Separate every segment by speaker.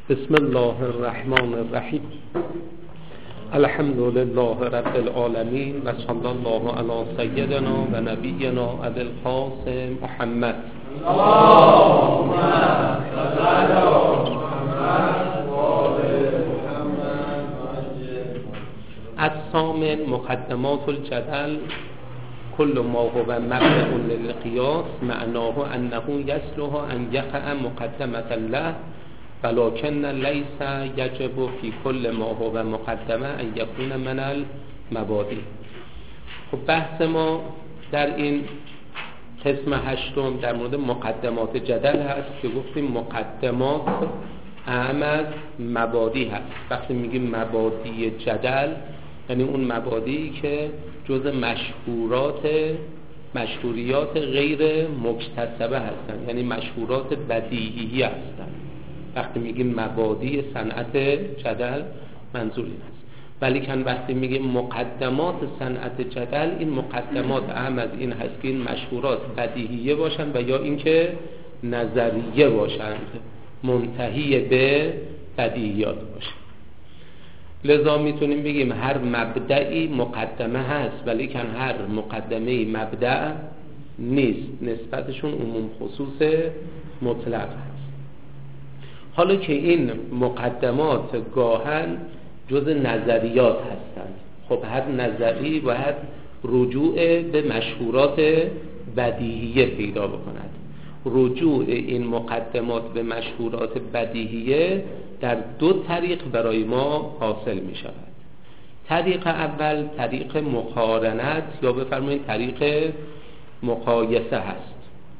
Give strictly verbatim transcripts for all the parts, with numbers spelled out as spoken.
Speaker 1: بسم الله الرحمن الرحیم. الحمد لله رب العالمین و صلی الله علی سیدنا و نبینا ابی القاسم محمد. اللهم صل علی محمد و آل محمد. الثامن مقدمات الجدل. كل ما هو مبدأ للقياس معناه أنه يصلح أن يقع مقدمة له ولكن ليس يجب في كل ما هو مقدمه أن يكون من المبادئ. خب بحث ما در این قسم هشتم در مورد مقدمات جدل هست که گفتیم مقدمات اهم از مبادی هست. وقتی میگیم مبادی جدل یعنی اون مبادی که جز مشهورات مشهوریات غیر مکتسبه هستند، یعنی مشهورات بدیهی هستند. وقتی میگیم مبادی صنعت جدل منظور این است. ولی کن وقتی میگیم مقدمات صنعت جدل، این مقدمات اهم از این هست که این مشهورات بدیهیه باشند و یا اینکه نظریه باشند، منتهی به بدیهیات باشند. لذا میتونیم بگیم هر مبدعی مقدمه هست، ولی کن هر مقدمه مبدع نیست. نسبتشون عموم خصوص مطلق هست. حالا که این مقدمات گاهن جز نظریات هستند، خب هر نظری باید رجوع به مشهورات بدیهیه پیدا بکند. رجوع این مقدمات به مشهورات بدیهیه در دو طریق برای ما حاصل می شود. طریق اول طریق مقارنت یا بفرمایید طریق مقایسه هست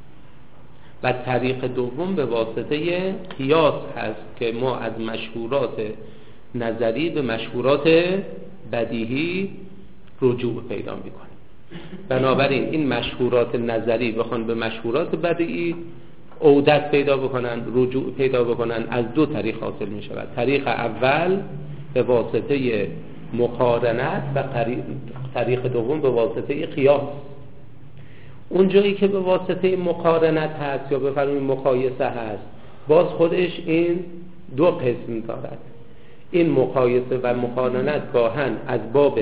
Speaker 1: و طریق دوم به واسطه قیاس هست که ما از مشهورات نظری به مشهورات بدیهی رجوع پیدا میکنیم. بنابراین این مشهورات نظری بخوان به مشهورات بدیهی عودت پیدا بکنن، رجوع پیدا بکنن، از دو طریق حاصل می شود. طریق اول به واسطه مقارنت و طریق دوم به واسطه قیاس. اون جایی که به واسطه مقارنت هست یا بفرمایید مقایسه هست، باز خودش این دو قسم دارد. این مقایسه و مقارنت گاهن از باب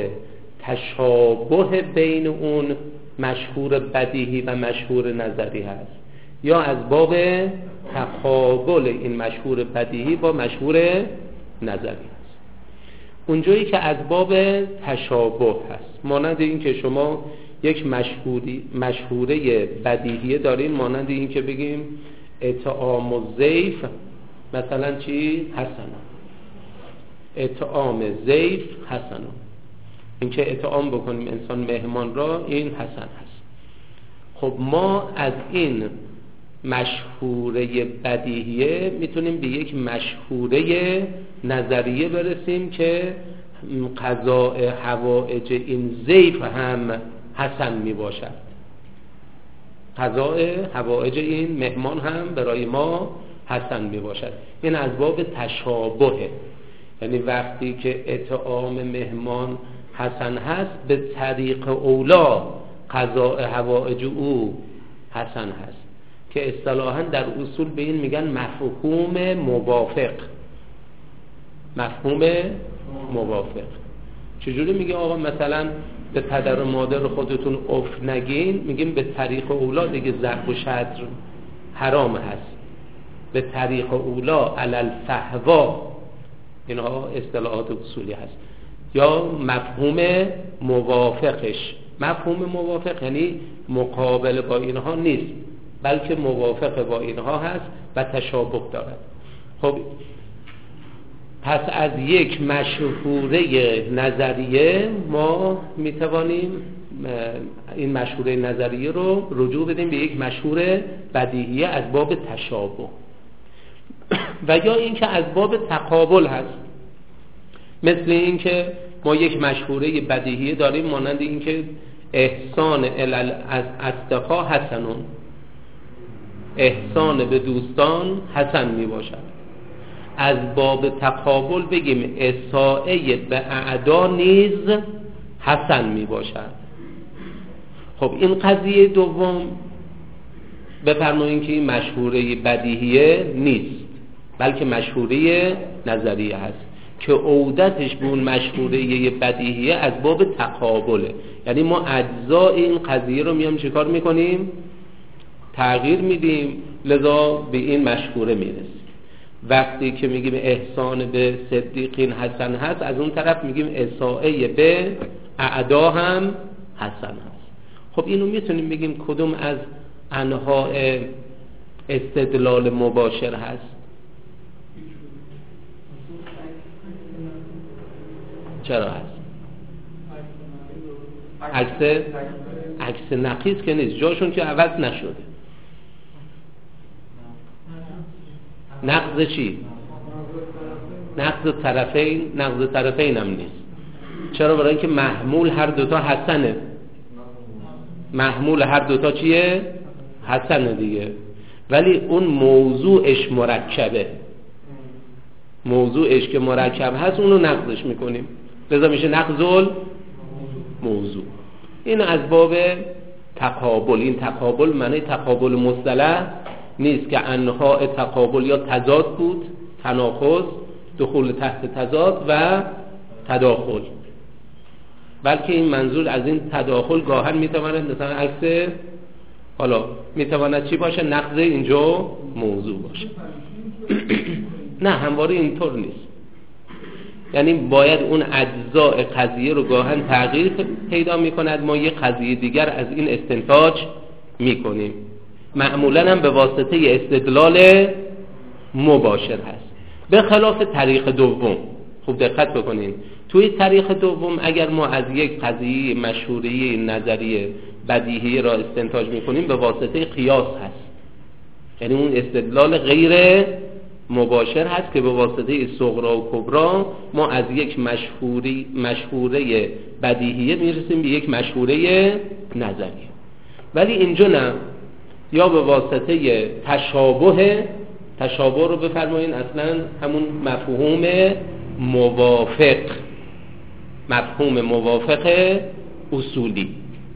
Speaker 1: تشابه بین اون مشهور بدیهی و مشهور نظری هست، یا از باب تقابل این مشهور بدیهی با مشهور نظری هست. اون جایی که از باب تشابه هست، مانند این که شما یک مشهوری مشهوره بدیهیه داریم، مانند این که بگیم اطعام الضیف مثلا چی؟ حسنا. اطعام ضیف حسنا، این که اطعام بکنیم انسان مهمان را، این حسن هست. خب ما از این مشهوره بدیهیه میتونیم به یک مشهوره نظریه برسیم که قضاء حوائج این ضیف هم حسن می باشد. قضاء حوائج این مهمان هم برای ما حسن می باشد. این از باب تشابهه، یعنی وقتی که اطعام مهمان حسن هست، به طریق اولا قضاء حوائج او حسن هست، که اصطلاحاً در اصول به این میگن مفهوم موافق. مفهوم موافق چجوری میگه؟ آقا مثلا به پدر و مادر خودتون اف نگین، میگیم به طریق اولا دیگه ضرب و شتم حرام هست. به طریق اولا علل فحوا، اینها اصطلاحات اصولی هست. یا مفهوم موافقش. مفهوم موافق یعنی مقابل با اینها نیست، بلکه موافق با اینها هست و تشابه دارد. خب پس از یک مشهوره نظریه ما میتوانیم این مشهوره نظریه رو رجوع بدیم به یک مشهور بدیهیه از باب تشابه، و یا اینکه از باب تقابل هست. مثل اینکه ما یک مشهوره بدیهیه داریم، مانند اینکه احسان الی الاصدقاء حسنون، احسان به دوستان حسن می باشد. از باب تقابل بگیم اساءه به اعدا نیز حسن می باشد. خب این قضیه دوم بفرمایید که این مشهوره بدیهیه نیست. بلکه مشهوره نظریه هست که عودتش به اون مشهوره بدیهیه از باب تقابله. یعنی ما اجزای این قضیه رو میام چیکار میکنیم؟ تغییر میدیم، لذا به این مشهوره میرسیم. وقتی که میگیم احسان به صدیقین حسن هست، از اون طرف میگیم اساءه به اعدا هم حسن هست. خب اینو میتونیم بگیم کدوم از انواع استدلال مباشر هست؟ چرا هست؟ عکس عکس نقیض که نیست، جاشون که عوض نشده. نقض چی؟ نقض طرفین. نقض طرفین هم نیست. چرا؟ برای اینکه محمول هر دوتا حسنه. محمول هر دوتا چیه؟ حسنه دیگه. ولی اون موضوعش مرکبه. موضوعش که مرکب هست اونو نقضش میکنیم، لذا میشه نقض موضوع. این از باب تقابل. این تقابل معنی تقابل مصطلح نیست که انواع تقابل یا تضاد بود، تناقض، دخول تحت تضاد و تداخل، بلکه این منظور از این تداخل گاهن میتواند مثلا عکس، حالا میتواند چی باشه؟ نقض اینجا موضوع باشه. نه، همواره اینطور نیست. یعنی باید اون اجزاء قضیه رو گاهن تغییر پیدا میکند، ما یه قضیه دیگر از این استنتاج میکنیم. معمولا هم به واسطه استدلال مباشر هست، به خلاف طریق دوم. خوب دقت بکنین، توی طریق دوم اگر ما از یک قضیه مشهوره نظریه بدیهی را استنتاج میکنیم به واسطه قیاس هست. یعنی اون استدلال غیر مباشر هست که به واسطه صغرا و کبرا ما از یک مشهوری مشهوره بدیهیه میرسیم به یک مشهوره نظریه. ولی اینجا نه، یا به واسطه تشابه. تشابه رو بفرمایین اصلا همون مفهوم موافق، مفهوم موافق اصولی.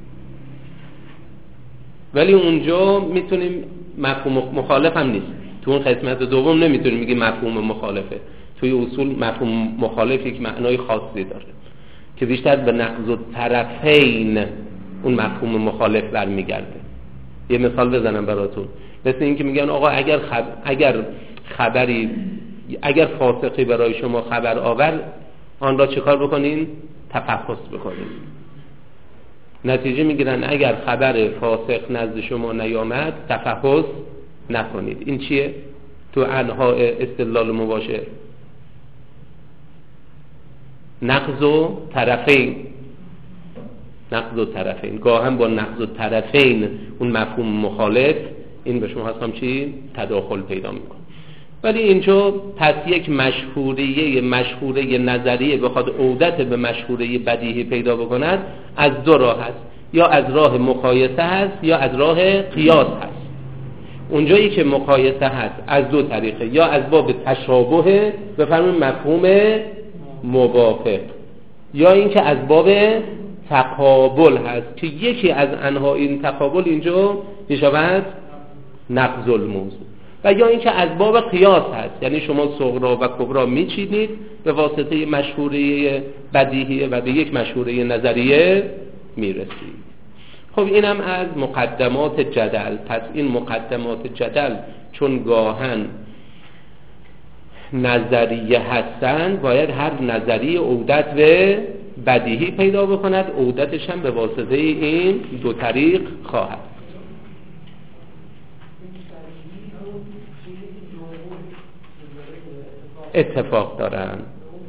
Speaker 1: ولی اونجا میتونیم مفهوم مخالف هم نیست. تو اون قسمت دوم نمیتونیم بگیم مفهوم مخالفه. توی اصول مفهوم مخالف یک معنای خاصی داره که بیشتر به نقض الطرفین اون مفهوم مخالف برمیگرده. یه مثال بزنم براتون. مثل این که میگن آقا اگر خب... اگر خبری اگر فاسقی برای شما خبر آور، آن را چه کار بکنین؟ تفحص بکنین. نتیجه میگیرن اگر خبر فاسق نزد شما نیامد تفحص نکنید. این چیه؟ تو انواع استدلال مباشر نقض و طرفین. نقض و طرفین گاهم با نقض و طرفین اون مفهوم مخالف این به شما هستم چی؟ تداخل پیدا میکنه. ولی اینجا پس یک مشهوریه مشهوره نظریه بخواد عودت به مشهوره بدیهی پیدا بکند از دو راه هست، یا از راه مقایسه هست یا از راه قیاس هست. اونجایی که مقایسه هست از دو طریقه، یا از باب تشابه بفرمایید مفهوم موافق، یا اینکه از باب تقابل هست که یکی از انواع این تقابل اینجا میشود نقض الموضوع، و یا اینکه از باب قیاس هست. یعنی شما صغرا و کبرا میچینید به واسطه مشهوره بدیهیه و به یک مشهوره نظریه میرسید. خب اینم از مقدمات جدل. پس این مقدمات جدل چون گاهن نظریه هستند، باید هر نظریه عودت به بدیهی پیدا بکند. عودتش هم به واسطه این دو طریق خواهد. اتفاق دارن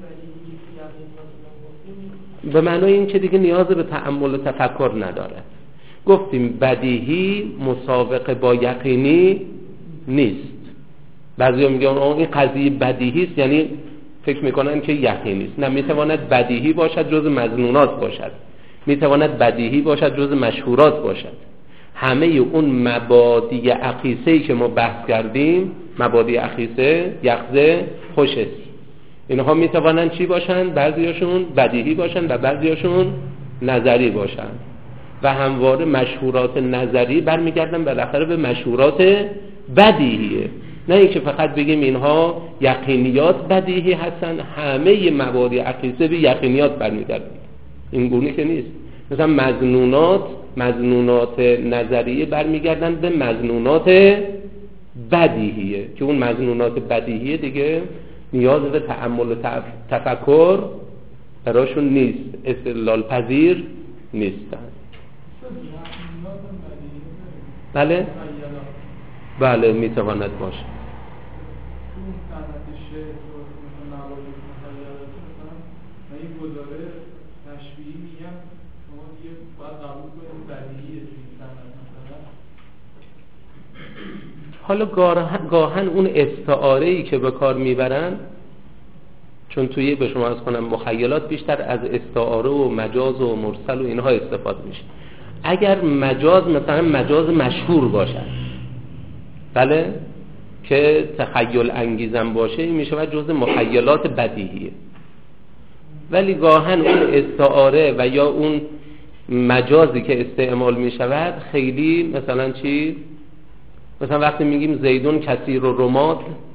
Speaker 1: به معنای این که دیگه نیاز به تأمل و تفکر نداره. گفتیم بدیهی مسابقه با یقینی نیست. بعضی ها میگن این قضیه بدیهی است، یعنی فکر میکنن که یقینی است. نه، میتواند بدیهی باشد جز مظنونات باشد، میتواند بدیهی باشد جز مشهورات باشد. همه اون مبادی اقیسه‌ای که ما بحث کردیم، مبادی اقیسه، یقظه، خوشست، اینها میتوانند چی باشن؟ بعضیاشون بدیهی باشن و بعضیاشون نظری باشن. و همواره مشهورات نظری برمیگردن بالاخره به مشهورات بدیهیه. نه اینکه فقط بگیم اینها یقینیات بدیهی هستن، همه موارد عقیده به یقینیات برمیگردن. این گونه که نیست. مثلا مظنونات مظنونات نظریه برمیگردن به مظنونات بدیهیه که اون مظنونات بدیهیه دیگه نیاز به تأمل و تفکر براشون نیست، استدلال پذیر نیستن. بله؟ بله میتواند باشه. حالا گاهن اون استعاره‌ای که به کار میبرن، چون توی به شما از کنم مخیلات بیشتر از استعاره و مجاز و مرسل و اینها استفاده میشه. اگر مجاز مثلا مجاز مشهور باشه، بله، که تخیل انگیزم باشه، این میشه جزء مخیلات بدیهیه. ولی گاهن اون استعاره و یا اون مجازی که استعمال میشود خیلی مثلا چی؟ مثلا وقتی میگیم زیدون کثیر و رماد،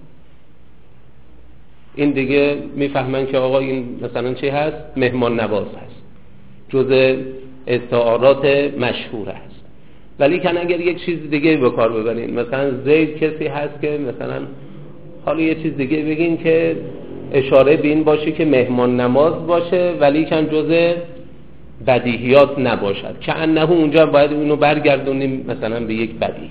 Speaker 1: این دیگه میفهمن که آقا این مثلا چی هست؟ مهمان نواز هست، جزء استعارات مشهور هست. ولی کن اگر یک چیز دیگه به کار ببرین، مثلا زید کسی هست که مثلا حالا یه چیز دیگه بگین که اشاره به این باشه که مهمان نواز باشه ولی کن جزء بدیهیات نباشد، که انه اونجا باید اینو برگردونیم مثلا به یک بدیهی.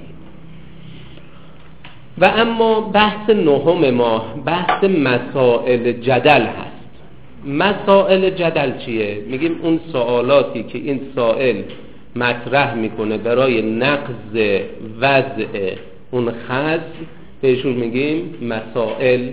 Speaker 1: و اما بحث نهم ما بحث مسائل جدل هست. مسائل جدل چیه؟ میگیم اون سوالاتی که این سائل مطرح میکنه برای نقض وضع اون خصم، بهشون میگیم مسائل.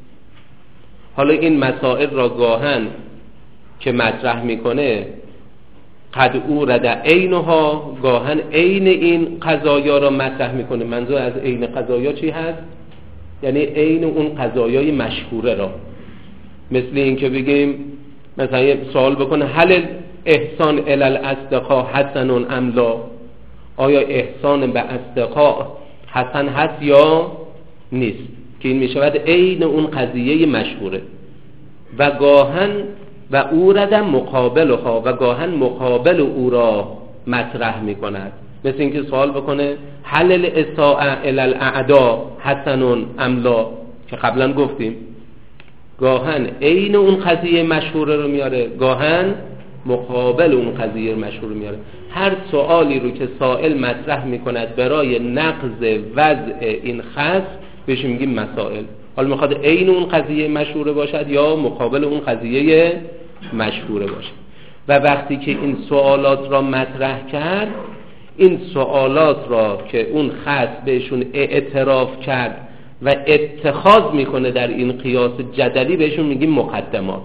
Speaker 1: حالا این مسائل را گاهن که مطرح میکنه قد اورد عینها، گاهن عین این قضایا را مطرح میکنه. منظور از عین قضایا چی هست؟ یعنی عین اون قضایای مشهوره را. مثل این که بگیم مثلا یه سوال بکنه هل احسان الی الاصدقاء حسن ام لا، آیا احسان به اصدقاء حسن هست یا نیست، که این میشود عین اون قضیه مشهوره. و گاهن و اورد مقابلها، و گاهن مقابل او را مطرح میکند. مثل اینکه سوال بکنه هل الاساء الی الاعداء حسن ام لا، که قبلا گفتیم گاهن عین اون قضیه مشهوره رو میاره، گاهن مقابل اون قضیه مشهور رو میاره. هر سوالی رو که سائل مطرح میکند برای نقض وضع این خصم بهش میگیم مسائل. حالا میخواد عین اون قضیه مشهوره باشد یا مقابل اون قضیه مشهوره باشد. و وقتی که این سوالات را مطرح کرد، این سوالات را که اون خصم بهشون اعتراف کرد و اتخاذ میکنه در این قیاس جدلی، بهشون میگیم مقدمات.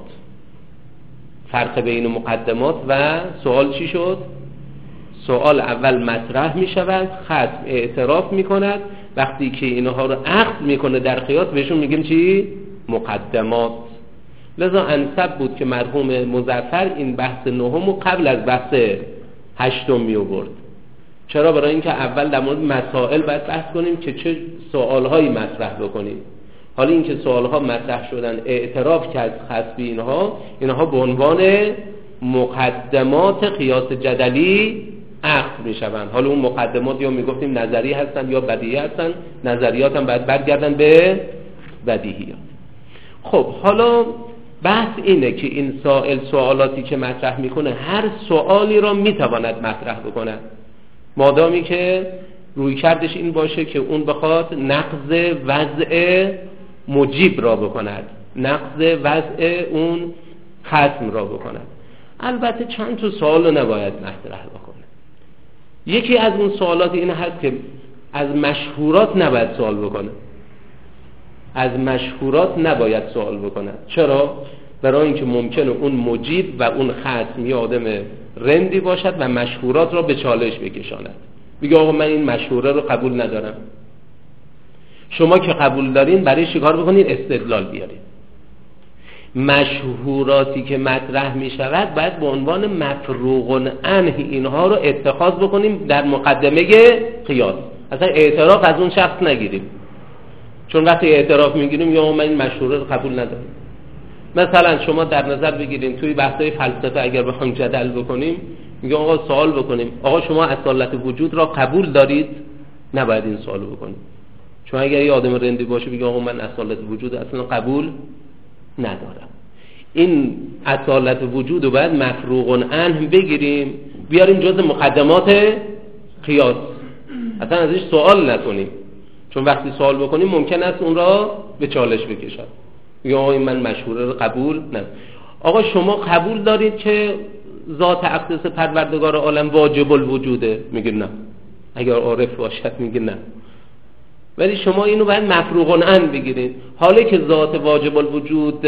Speaker 1: فرق بین مقدمات و سوال چی شد؟ سوال اول مطرح میشود، خصم اعتراف میکند، وقتی که اینها رو عقد میکنه در قیاس بهشون میگیم چی؟ مقدمات. لذا انسب بود که مرحوم مظفر این بحث نهم و قبل از بحث هشتم می آورد. چرا؟ برای اینکه اول در مورد مسائل باید بحث کنیم که چه سوالهایی مطرح بکنیم. حالا اینکه سوالها مطرح شدن، اعتراف کرد خصم اینها، اینها به عنوان مقدمات قیاس جدلی عقد میشوند. حالا اون مقدمات یا میگفتیم نظری هستن یا بدیهی هستن، نظریات هم باید برگردن به بدیهیات. خب حالا بحث اینه که این سائل سوالاتی که مطرح میکنه هر سوالی را میتواند مطرح بکنه، مادامی که روی کردش این باشه که اون بخواد نقض وضع مجیب را بکند، نقض وضع اون خصم را بکند. البته چند تا سوال رو نباید مطرح بکنه. یکی از اون سوالات این هست که از مشهورات نباید سوال بکنه، از مشهورات نباید سوال بکنه. چرا؟ برای اینکه ممکنه اون مجیب و اون خصم یه آدم رندی باشد و مشهورات را به چالش بکشاند، بگه آقا من این مشهوره رو قبول ندارم. شما که قبول دارین برای چیکار بکنین؟ استدلال بیارین. مشهوراتی که مطرح می شود باید به عنوان مفروغ عنه اینها رو اتخاذ بکنیم در مقدمه قیاس. اصلا اعتراف از اون شخص نگیریم. چون وقتی اعتراف میگیریم یا من این مشهوره رو قبول ندارم. مثلا شما در نظر بگیرین توی بحث‌های فلسفه اگر بخوایم جدل بکنیم، میگه آقا سوال بکنیم آقا شما اصالت وجود را قبول دارید؟ نباید این سوالو بکنیم، چون اگر یه آدم رندی باشه بگه آقا من اصالت وجود اصلا قبول ندارم، این اصالت وجود رو باید مفروغ عنه بگیریم بیاریم جز مقدمات قیاس، اصلا ازش سوال نکنیم، چون وقتی سوال بکنیم ممکن است اون را به چالش بکشد. یا آقا من مشهوره رو قبول نه. آقا شما قبول دارید که ذات اقدس پروردگار عالم واجب الوجوده؟ میگه نه. اگر عارف باشد میگه نه. ولی شما اینو باید مفروغ عنه بگیرید. حالا که ذات واجب الوجود،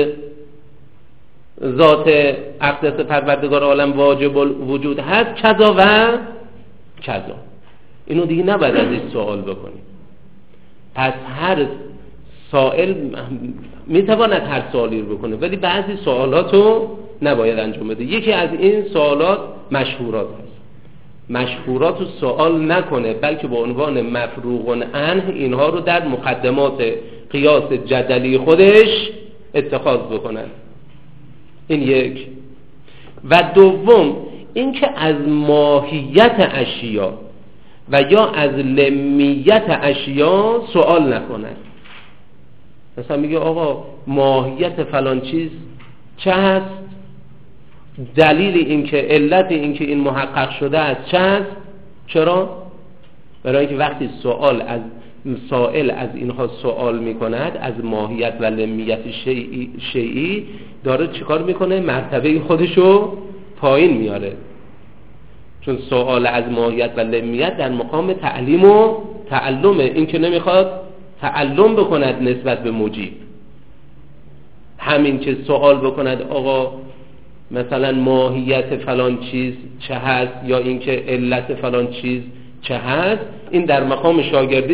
Speaker 1: ذات اقدس پروردگار عالم واجب الوجود هست، کذا و کذا، اینو دیگه نباید از این سوال بکنید. پس هر سائل میتواند هر سوالی رو بکنه، ولی بعضی سوالاتو نباید انجام بده. یکی از این سوالات مشهورات هست. مشهورات رو سوال نکنه، بلکه به عنوان مفروغ عنه اینها رو در مقدمات قیاس جدلی خودش اتخاذ بکنن. این یک. و دوم اینکه از ماهیت اشیا و یا از لمیت اشیا سوال نکنن. مثلا میگه آقا ماهیت فلان چیز چه هست؟ دلیل اینکه علت اینکه این محقق شده است چه هست؟ چرا؟ برای اینکه وقتی سوال از سائل از اینها سوال میکند از ماهیت و لمیت شیئی, شیئی داره چیکار میکنه؟ مرتبه خودشو پایین میاره، چون سوال از ماهیت و لمیت در مقام تعلیم و تعلمه، این که نمیخواد تعلم بکند نسبت به مجیب. همین که سوال بکند آقا مثلا ماهیت فلان چیز چه هست یا اینکه علت فلان چیز چه هست، این در مقام شاگردی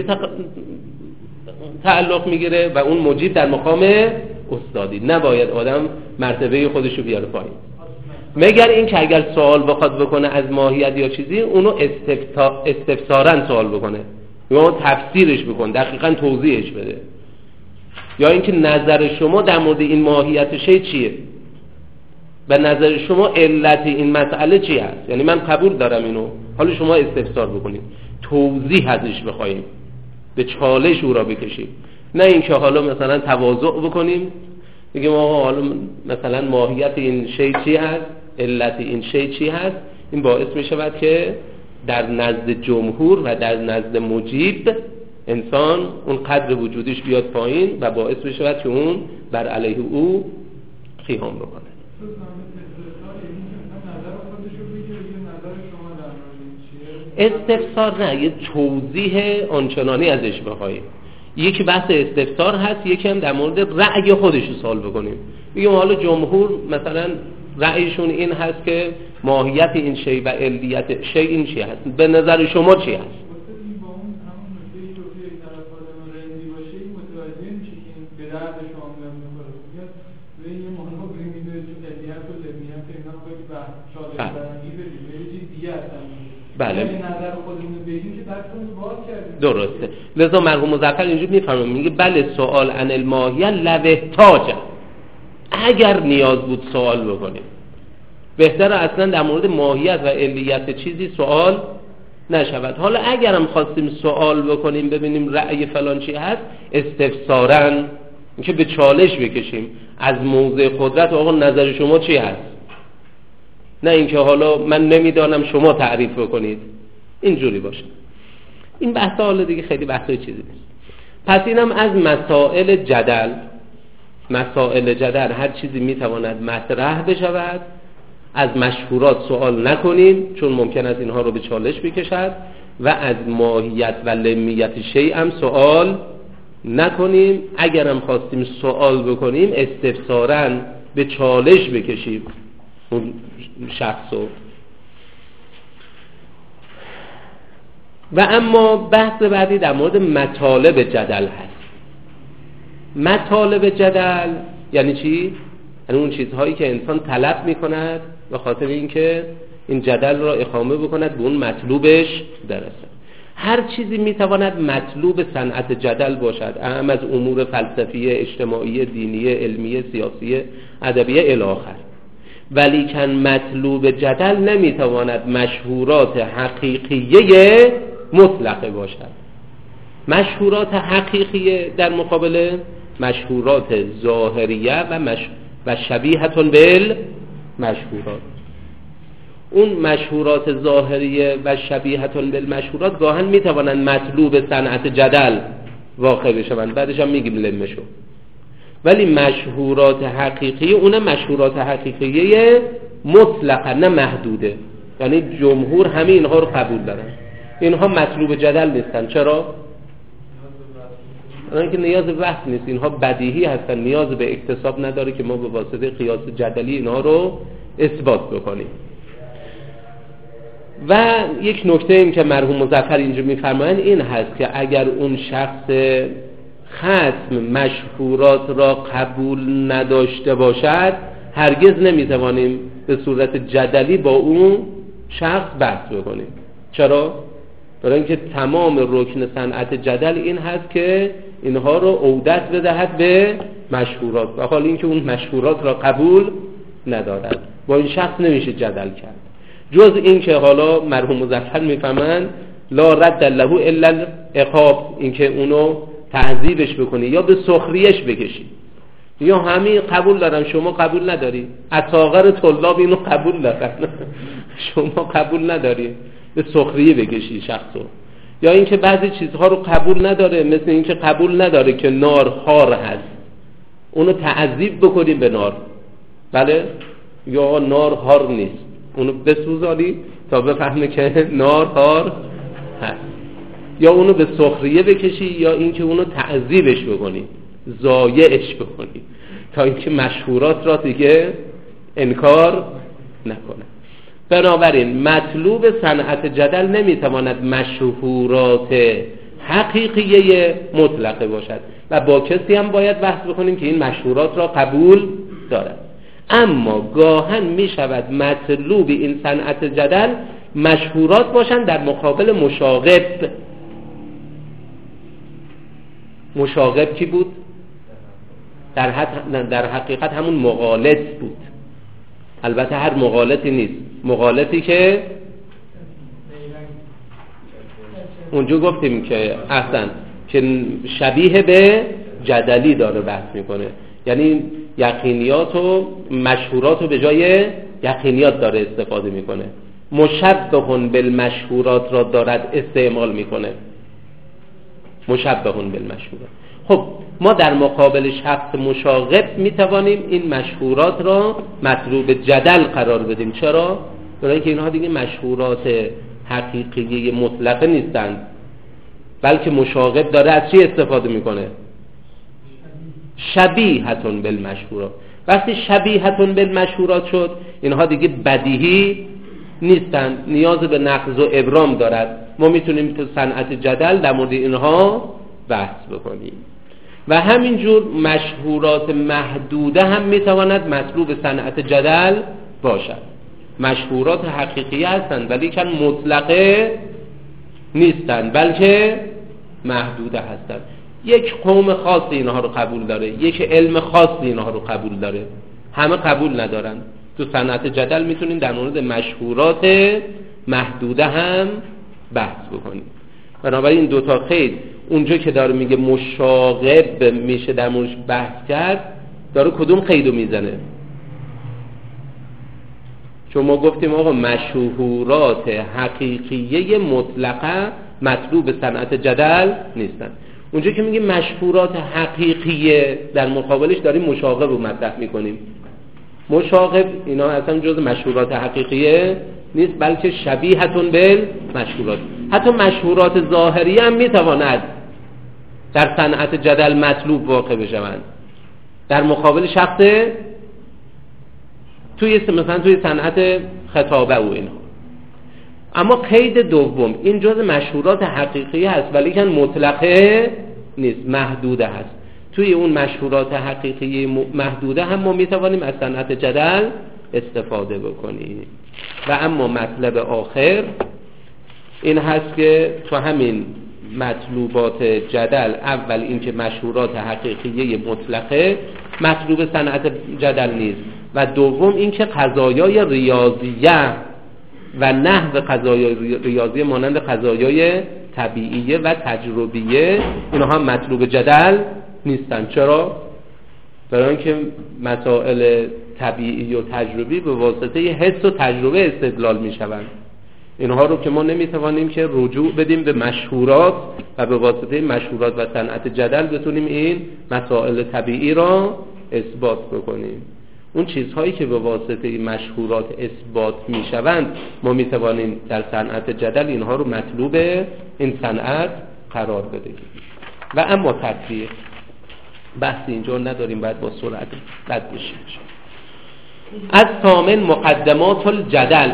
Speaker 1: تعلق میگیره و اون مجیب در مقام استادی. نباید آدم مرتبه خودشو بیاره پایین، مگر این که اگر سوال بخواد بکنه از ماهیت یا چیزی اونو استفسارا سوال بکنه یا تفسیرش بکن، دقیقاً توضیحش بده، یا اینکه نظر شما در مورد این ماهیت شی چیه، به نظر شما علت این مسئله چی هست، یعنی من قبول دارم اینو، حالا شما استفسار بکنید، توضیح ازش بخوایم، به چالش او را بکشیم، نه اینکه حالا مثلا تواضع بکنیم بگیم آقا حالا مثلا ماهیت این شی چی هست، علت این شی چی هست. این باعث می شود که در نزد جمهور و در نزد مجیب انسان اون قدر وجودش بیاد پایین و باعث می شود که اون بر علیه او قیام بکنه. استفسار نه، یه توضیح آنچنانی ازش بخوایم. یکی بحث استفسار هست، یکی هم در مورد رأی خودش سوال بکنیم. میگم حالا جمهور مثلا رأیشون این هست که ماهیت این شی و علیت شی این چی هست، به نظر شما چی هست؟ بله درسته. لذا مرحوم مظفر اینجور میفرمه، میگه بله سوال عن الماهیه لوحتاج، اگر نیاز بود سوال بکنیم، بهتره اصلا در مورد ماهیت و علیت چیزی سوال نشود. حالا اگرم خواستیم سوال بکنیم ببینیم رأی فلان چی هست، استفسارا که به چالش بکشیم از موضع قدرت، آقا نظر شما چی هست، نه اینکه حالا من نمیدانم شما تعریف بکنید، اینجوری باشه. این بحث حالا دیگه خیلی بحثای چیزی نیست. پس اینم از مسائل جدل. مسائل جدل هر چیزی میتواند مطرح بشود، از مشهورات سوال نکنیم چون ممکن است اینها رو به چالش بکشد، و از ماهیت و لمیت شیء هم سوال نکنیم. اگرم خواستیم سوال بکنیم استفساراً به چالش بکشیم اون شخصو. و اما بحث بعدی در مورد مطالب جدل هست. مطالب جدل یعنی چی؟ یعنی اون چیزهایی که انسان طلب میکند و خاطر اینکه این جدل را اقامه بکند به اون مطلوبش برسد. هر چیزی میتواند مطلوب صنعت جدل باشد، اهم از امور فلسفیه، اجتماعی، دینی، علمی، سیاسی، ادبی الی آخر. ولی کن مطلوب جدل نمیتواند مشهورات حقیقیه مطلقه باشد. مشهورات حقیقیه در مقابل مشهورات ظاهریه و, مش... و شبیهتون بال مشهورات. اون مشهورات ظاهریه و شبیهتون بالمشهورات گاهن میتوانند مطلوب صنعت جدل واقع بشوند، بعدش هم میگیم لمشو. ولی مشهورات حقیقی اون مشهورات حقیقیه مطلقا نه محدوده، یعنی جمهور همه اینها رو قبول دارن. اینها مطلوب جدل نیستن. چرا؟ اون که نیاز بحث نیست، اینها بدیهی هستن، نیاز به اکتساب نداره که ما به واسطه قیاس جدلی اینها رو اثبات بکنیم. و یک نکته این که مرحوم مظفر اینجا میفرمایند این هست که اگر اون شخص ختم مشهورات را قبول نداشته باشد، هرگز نمیتوانیم به صورت جدلی با اون شخص بحث بکنیم. چرا؟ برای اینکه تمام رکن صنعت جدل این هست که اینها رو عودت بدهد به مشهورات، و حال اینکه اون مشهورات را قبول ندارد، با این شخص نمیشه جدل کرد. جز این که حالا مرحوم مظفر میفهمن لا رد له الا العقاب، این که اونو تعذیبش بکنی یا به سخریش بکشی، یا همین قبول دارن شما قبول نداری، اصاغر طلاب اینو قبول دارن شما قبول نداری، به سخریه بکشی شخصو. یا اینکه بعضی چیزها رو قبول نداره، مثل اینکه قبول نداره که نار خار هست، اونو تعذیب بکنیم به نار، بله، یا نار هار نیست، اونو بسوزانی تا بفهمه که نار هار هست. یا اونو به سخریه بکشی، یا اینکه اونو تعذیبش بکنی، ضایعش بکنی، تا اینکه مشهورات را دیگه انکار نکنه. بنابراین مطلوب صنعت جدل نمیتواند مشهورات حقیقیه مطلقه باشد و با کسی هم باید بحث بکنیم که این مشهورات را قبول دارد. اما گاهن میشود مطلوب این صنعت جدل مشهورات باشند در مقابل مشاغب. مشاغب کی بود؟ در, حد در حقیقت همون مغالط بود. البته هر مغالطی نیست، مغالطی که اونجا گفتیم که احسن که شبیه به جدلی داره بحث میکنه، یعنی یقینیات و مشهورات رو به جای یقینیات داره استفاده میکنه. مشبهون بالمشهورات را دارد استعمال میکنه، مشبهون بالمشهورات. خب ما در مقابل شخص مشاغب میتوانیم این مشهورات را مطلوب جدل قرار بدیم. چرا؟ برای اینکه اینها دیگه مشهورات حقیقی مطلقه نیستند، بلکه مشاغب داره از چی استفاده میکنه؟ شبیهتون بالمشهورات. وقتی شبیهتون بالمشهورات شد، اینها دیگه بدیهی نیستند، نیاز به نقض و ابرام دارد. ما میتونیم تو صنعت جدل در مورد اینها بحث بکنیم. و همینجور مشهورات محدوده هم میتواند مطلوب صنعت جدل باشد. مشهورات حقیقی هستند ولی کن مطلقه نیستند، بلکه محدوده هستند. یک قوم خاص اینها رو قبول داره، یک علم خاص اینها رو قبول داره، همه قبول ندارن. تو صنعت جدل میتونیم در مورد مشهورات محدوده هم بحث بکنیم. بنابراین این دوتا قید اونجا که داره میگه مشاغب میشه در موردش بحث کرد، داره کدوم قیدو میزنه؟ چون ما گفتیم آقا مشهورات حقیقیه مطلقه مطلوب صنعت جدل نیستن. اونجا که میگه مشهورات حقیقیه در مقابلش داریم مشاغب رو مطرح میکنیم. مشاغب اینا اصلا جز مشهورات حقیقیه نیست، بلکه شبیهتون بال مشهورات. حتی مشهورات ظاهری هم میتواند در صنعت جدل مطلوب واقع بشوند در مقابل شخص توی مثلا توی صنعت خطابه و اینا. اما قید دوم این جز مشهورات حقیقی هست ولی که مطلقه نیست، محدوده هست. توی اون مشهورات حقیقی محدوده هم ما میتوانیم از صنعت جدل استفاده بکنیم. و اما مطلب آخر این هست که تو همین مطلوبات جدل، اول اینکه مشهورات حقیقیه مطلقه مطلوب صنعت جدل نیست، و دوم اینکه قضایای ریاضیه و نحو قضایای ریاضیه مانند قضایای طبیعیه و تجربیه اینها مطلوب جدل نیستن. چرا؟ برای اینکه مسائل طبیعی و تجربی به واسطه حس و تجربه استدلال می شوند. اینها رو که ما نمیتوانیم که رجوع بدیم به مشهورات و به واسطه مشهورات و صنعت جدل بتونیم این مسائل طبیعی را اثبات بکنیم. اون چیزهایی که به واسطه مشهورات اثبات میشوند ما میتوانیم در صنعت جدل اینها رو مطلوب این صنعت قرار بدیم. و اما تطبیق بحث اینجا نداریم، باید با سرعت رد بشیم. از ثامن مقدمات الجدل.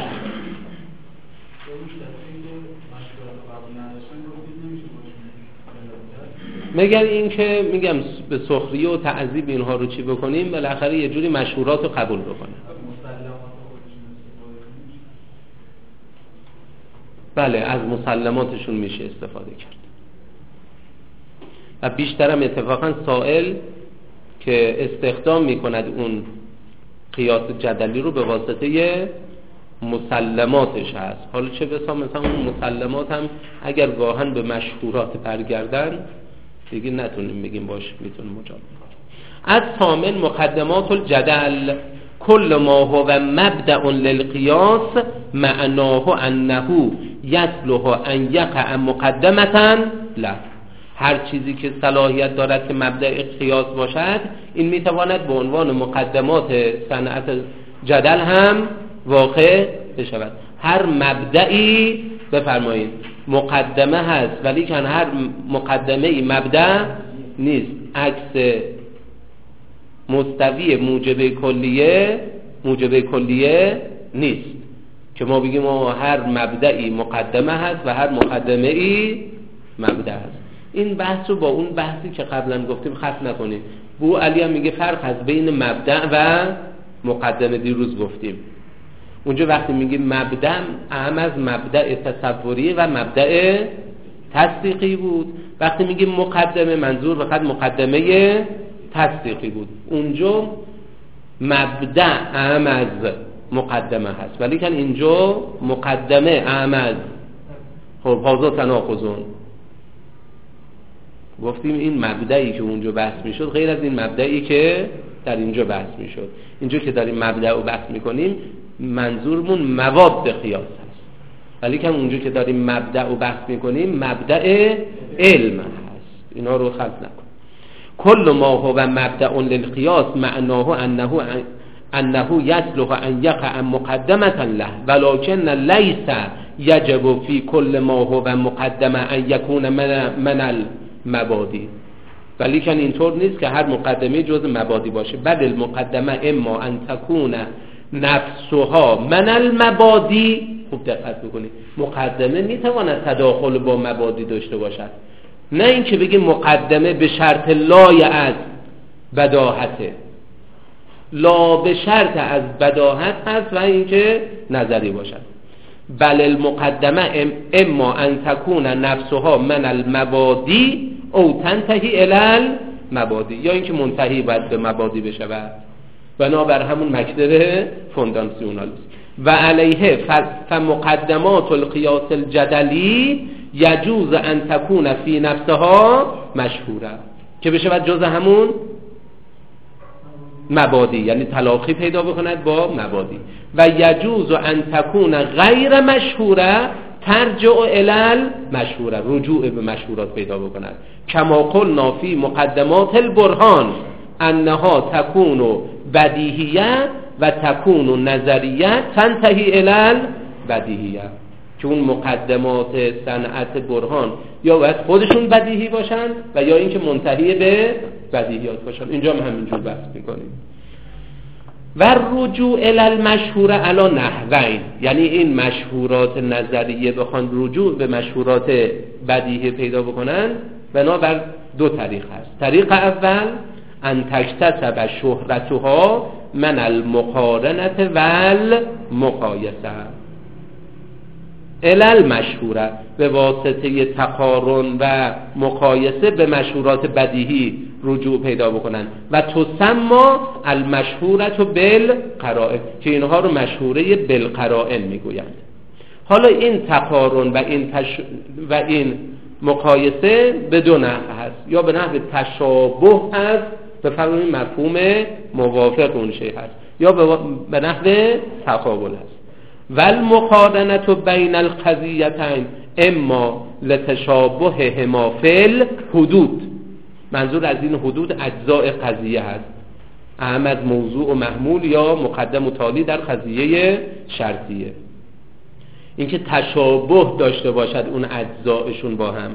Speaker 1: مگر این که میگم به سخریه و تعذیب اینها رو چی بکنیم، بالاخره یه جوری مشهورات رو قبول بکنیم. بله، از مسلماتشون میشه استفاده کرد. و بیشترم اتفاقا سائل که استخدام میکند اون قیاس جدلی رو به واسطه مسلماتش هست. حالا چه بسا مثلا اون مسلمات هم اگر گاهن به مشهورات برگردن دیگه نتونیم بگیم باش میتونیم مجاب بکنیم. از ثامن مقدمات الجدل کل ما هو مبدأ للقیاس معناه انه یصلح ان یقع مقدمة له. هر چیزی که صلاحیت دارد که مبدأ قیاس باشد این میتواند به عنوان مقدمات صنعت جدل هم واقع بشود. هر مبدئی بفرمایید مقدمه هست، ولی که هر مقدمه ای مبدأ نیست. عکس مستوی موجب کلیه موجب کلیه نیست که ما بگیم هر مبدئی مقدمه هست و هر مقدمه ای مبدأ هست. این بحث رو با اون بحثی که قبلا گفتیم خط نکنیم. بو علی هم میگه فرق هست بین مبدأ و مقدمه، دیروز گفتیم. اونجا وقتی میگیم مبدأ اهم از مبدأ تصوری و مبدأ تصدیقی بود. وقتی میگیم مقدمه منظور فقط مقدمه تصدیقی بود. اونجا مبدأ اهم از مقدمه هست، ولی که اینجا مقدمه اهم از هازا تناقضون. گفتیم این مبدئی که اونجا بحث میشد غیر از این مبدئی که در اینجا بحث میشد. اینجا که داریم مبدأ رو بحث میکنیم منظورمون مواد قیاس هست، ولی که اونجا که داریم مبدأ رو بحث میکنیم مبدأ علم هست. اینا رو خلط نکن. کل ما هو مبدأ للقیاس معناه انه انه یصلح ان یقع مقدمة له ولكن لیس یجب فی کل ما هو مقدمه ان یکون من, من المبادی. ولی که اینطور نیست که هر مقدمه جز مبادی باشه، بل المقدمه اما ان تکون نفسها من المبادی. خوب دقت بکنید، مقدمه میتواند تداخل با مبادی داشته باشد، نه اینکه بگیم مقدمه به شرط لای از بداهته، لا به شرط از بداهت هست و اینکه نظری باشد. بل المقدمه اما ان تکون نفسها من المبادی او تنتهی الی المبادی، یا اینکه منتهی باید به مبادی بشود، بنابر همون مکتب فونداسیونالیسم. و علیه فمقدمات القیاس الجدلی یجوز ان تکون فی نفسها مشهوره، که بشود جز همون مبادی، یعنی تلاقی پیدا بکند با مبادی. و یجوز ان تکون غیر مشهوره ترجع الی مشهوره، رجوع به مشهورات پیدا بکند. کما قلنا فی مقدمات البرهان انها تکون بدیهیه و تکون نظریه تنتهی الی بدیهیه، که اون مقدمات صنعت برهان یا باید خودشون بدیهی باشند و یا اینکه منتهی به بدیهیات باشند. اینجا هم همینجور بحث میکنیم. و رجوع الی المشهور علی نحوین، یعنی این مشهورات نظریه بخوان رجوع به مشهورات بدیهی پیدا بکنن بنابر دو طریق هست. طریق اول ان تکتسب شهرتها من المقارنه والمقایسه. علل مشهوره، به واسطه تقارن و مقایسه به مشهورات بدیهی رجوع پیدا بکنن. و تسمى المشهورة بالقرائن، که اینها رو مشهوره بالقرائن میگویند. حالا این تقارن و این تش... و این مقایسه به دو نحو هست، یا به نحو تشابه هست به فرض مفهوم موافق اون شی هست، یا به نحو تقابل هست. والمقارنة بین القضیتین اما لتشابههما فی الحدود، منظور از این حدود اجزاء قضیه هست، احمد موضوع و محمول یا مقدم و تالی در قضیه شرطیه. اینکه تشابه داشته باشد اون اجزایشون با هم،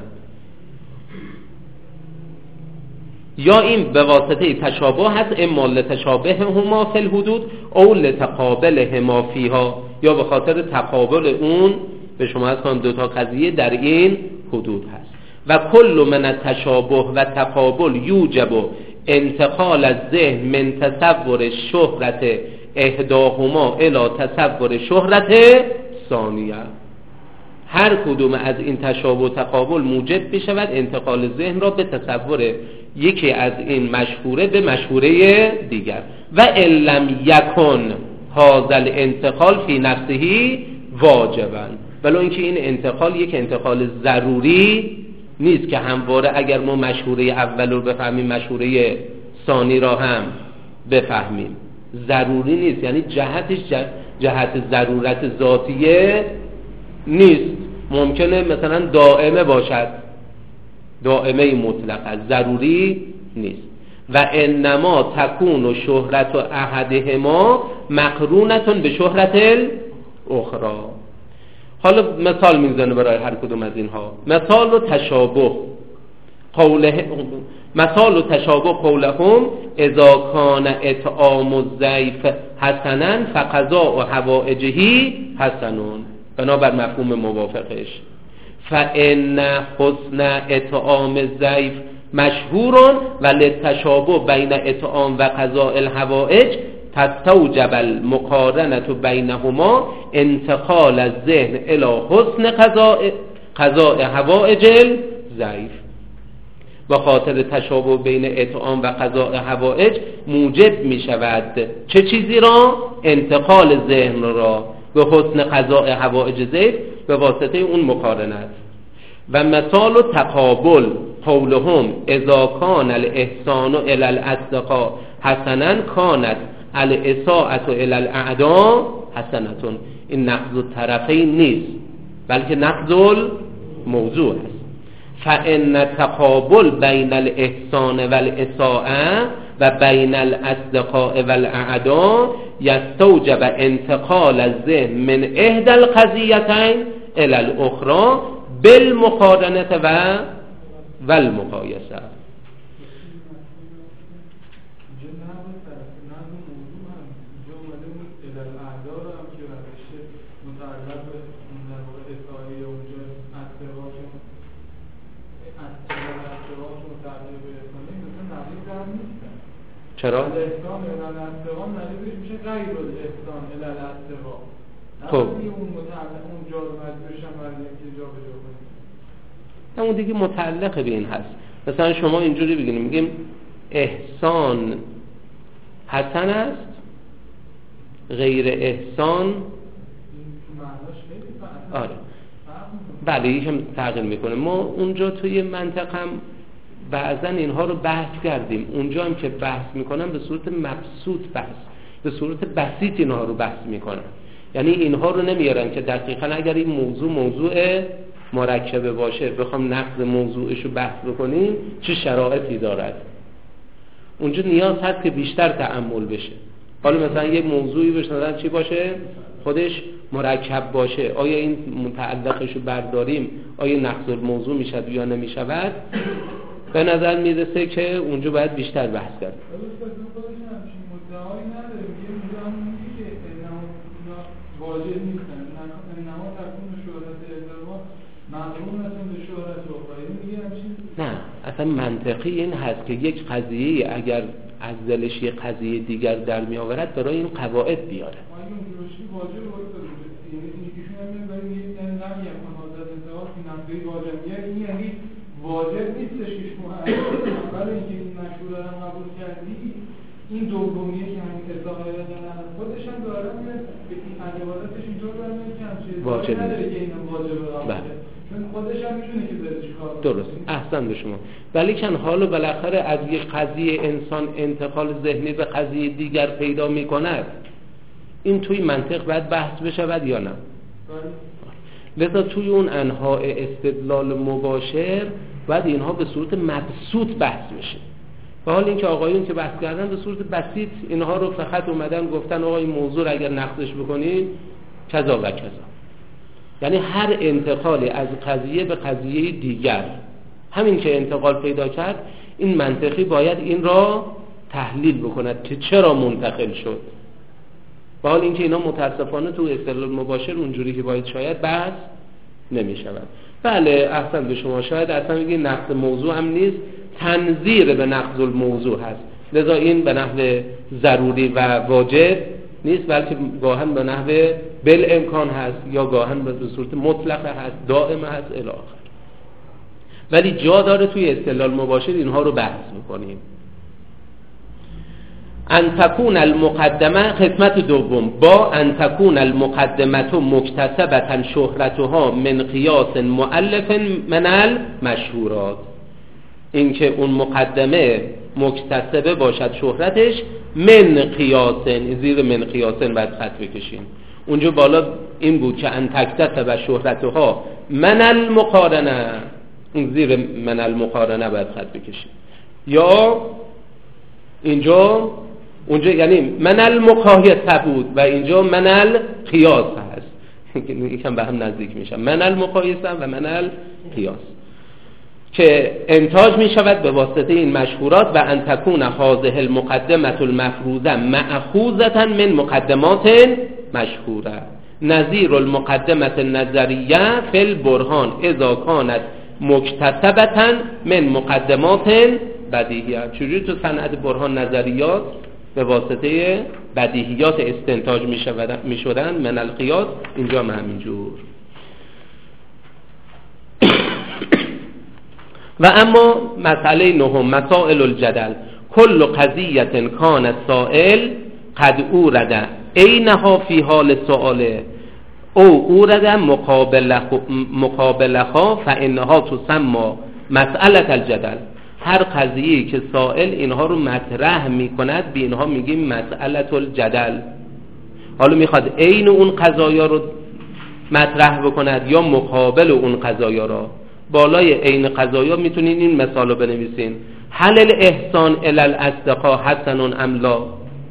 Speaker 1: یا این به واسطه تشابه هست، اما لتشابههما فی الحدود او لتقابلهما فیها، یا به خاطر تقابل اون به شما از دو تا قضیه در این حدود هست. و کل من التشابه و تقابل یوجب انتقال الذهن من تصور شهرت احداهما الى تصور شهرت ثانیه. هر کدوم از این تشابه و تقابل موجب بشود انتقال ذهن را به تصور یکی از این مشهوره به مشهوره دیگر. و علم یکن هذا الانتقال فی نفسه واجبا، ولی اینکه این انتقال یک انتقال ضروری نیست که همواره اگر ما مشهوره اول رو بفهمیم مشهوره ثانی را هم بفهمیم، ضروری نیست. یعنی جهتش جهت ضرورت ذاتیه نیست، ممکنه مثلا دائمه باشد، دائمه مطلق است، ضروری نیست. و انما تکون و شهرت و احدهما مقرونتون به شهرت الاخرى. حالا مثال میزنه برای هر کدوم از اینها. مثال و تشابه قوله مثال و تشابه قولهم اذا کان اطعام الضیف حسنا فقضاء و حوائجه حسنون، بنابر مفهوم موافقش. فان حسن اطعام الضیف مشهور و للتشابه بین اطعام و قضاء الحوائج تستوجب المقارنة بینهما انتقال الذهن الى حسن قضاء قضاء حوائج الضیف. با خاطر تشابه بین اطعام و قضاء حوائج موجب می شود چه چیزی را؟ انتقال ذهن را به حسن قضاء حوائج ضیف به واسطه اون مقارنت. و مثال و تقابل قولهم اذا کان الاحسان الی الاصدقاء حسنا کانت الاساءة الی الاعداء حسنة. این نقض الطرفین نیست بلکه نقض الموضوع است. فان تقابل بین الاحسان و الاساءة و بین الاصدقاء و الاعداء یستوجب انتقال الذهن من احدى القضیتین الی الاخرى بالمقارنه و والمقایسه. چرا؟ خب اون دیگه متعلق به این هست. مثلا شما اینجوری بگیم، میگیم احسان حسن است، غیر احسان آره بله یکم تغییر میکنه. ما اونجا توی منطقه هم بعضا اینها رو بحث کردیم، اونجا هم که بحث میکنن به صورت مبسوط بحث به صورت بسیط اینها رو بحث میکنن، یعنی اینها رو نمیارن که دقیقاً اگر این موضوع موضوع مرکبه باشه بخوام نقض موضوعش رو بحث بکنیم چه شرایطی دارد. اونجا نیاز هست که بیشتر تأمل بشه. حالا مثلا یک موضوعی بشه چی باشه خودش مرکب باشه، آیا این متعلقش رو برداریم آیا نقض الموضوع میشد یا نمیشود، به نظر میرسه که اونجا باید بیشتر بحث کرد. نه اصلا منطقی این هست که یک قضیه اگر از دلش یک قضیه دیگر در می آورد برای این قواعد بیاره.
Speaker 2: این دومیه که همین اطلاق دادن خودش هم داره میاد به این عبارتش اینطور برمیاد که همچین واجب نداره که این واجب باشه، چون خودش هم میدونه که داره چیکار کنه.
Speaker 1: درست، احسن به شما. ولی کن حالا بالاخره از یک قضیه انسان انتقال ذهنی به قضیه دیگر پیدا میکند، این توی منطق باید بحث بشود یا نه؟ لذا توی اون انواع استدلال مباشر باید اینها به صورت مبسوط بحث میشه. و حال اینکه آقایون که بحث کردن به صورت بسیط اینها رو فقط اومدن گفتن آقای موضوع اگر نقضش بکنید کذا و کذا، یعنی هر انتقالی از قضیه به قضیه دیگر، همین که انتقال پیدا کرد این منطقی باید این را تحلیل بکند که چرا منتقل شد. و حال اینکه اینا متاسفانه تو استدلال مباشر اونجوری که باید شاید بحث نمی شود. بله احسن به شما، شاید اصلا بگی نقض موضوع هم نیست، تنظیر به نقض الموضوع هست، لذا این به نحو ضروری و واجب نیست، بلکه گاهن به نحو بالامکان هست یا گاهن به صورت مطلقه هست، دائمه هست الی آخر. ولی جا داره توی استدلال مباشر اینها رو بحث میکنیم. ان تکون المقدمه، قسمت دوم، با ان تکون المقدمه مکتسبه شهرتها من قیاس مؤلف من المشهورات، این که اون مقدمه مکتسبه باشد شهرتش من قیاسن، زیر من قیاسن باید خط بکشین. اونجا بالا این بود که ان تکتسب شهرتها من المقارنه، این زیر من المقارنه باید خط بکشین. یا اینجا اونجا یعنی من المقایسه بود و اینجا من القیاس هست، یکم به هم نزدیک میشن، من المقایسه و من القیاس، که انتاج می شود به واسطه این مشهورات. و ان تکون هذه المقدمه المفروضه مأخوذه من مقدمات مشهوره نظیر المقدمه النظریه فی البرهان اذا کانت مکتسبه من مقدمات بدیهیه. چجوری تو صنعت برهان نظریات به واسطه بدیهیات استنتاج می شدن من القیاس، اینجا هم همینجور. و اما مسئله نهم، مسائل الجدل، کل قضیه کان السائل قد اورد عینها فی حال سؤاله او اورد مقابلها فانها تسمى مسئله الجدل. هر قضیه‌ای که سائل اینها رو مطرح میکند به اینها میگیم مسئله الجدل. حالا میخواد عین اون قضایا رو مطرح بکند یا مقابل اون قضایا را. بالای عین قضایا میتونین این مثالو بنویسین: هل الاحسان الی الاصدقاء حسن ام لا؟